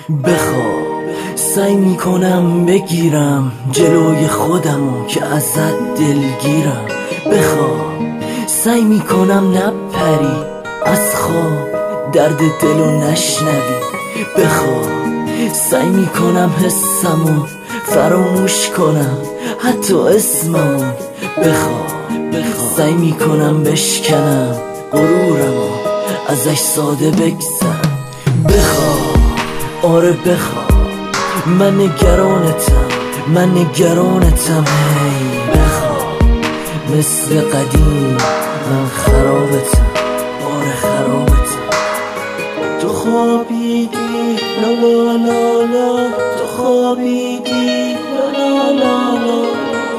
بخواب سعی میکنم بگیرم جلوی خودمو که ازت دلگیرم. بخواب سعی میکنم نپری از خواب درد دلو نشنوی. بخواب سعی میکنم حسمو فراموش کنم حتی اسممو. بخواب سعی میکنم بشکنم غرورمو ازش ساده بگذرم. بخواب آره بخواب من نگرانتم هی. بخواب مثل قدیم من خرابتم آره خرابتم. تو خوابیدی لا لا لا لا، تو خوابیدی لا لا لا لا.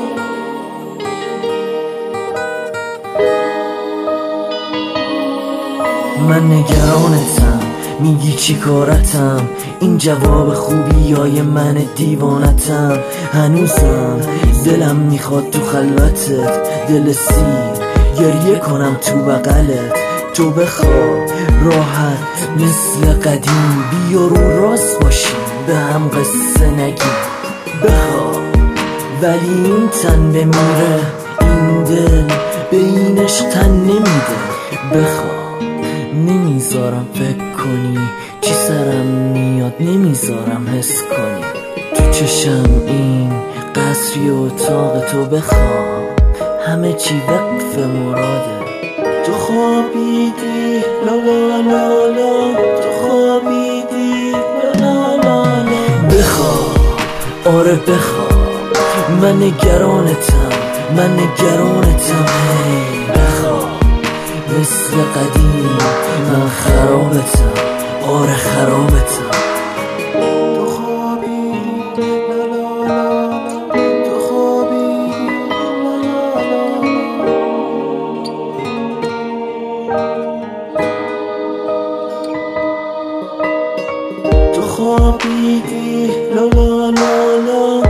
من نگرانتم میگی چی کارتم، این جواب خوبیای من دیوانتم. هنوزم دلم میخواد تو خلوتت دل سیر گریه کنم تو بغلت. تو بخواب راحت مثل قدیم بیا رو راست باشیم به هم قصه نگیم. بخواب ولی این تن بمیره این دل به این عشق تن نمیده. بخواب نمیذارم فکر کنی چی سرم میاد، نمیذارم حس کنی تو چشم این قصری و اتاق. تو بخواب همه چی وقف مراده. تو خوابیدی لا لا لا لا، تو خوابیدی لا لا لا لا. بخواب آره بخواب من نگرانتم هی. بخواب مثل قدیم من خرابتم آره خرابتم. تو خوابیدی لا لا لا، تو خوابیدی لا لا لا. تو خوابیدی لا لا لا لا.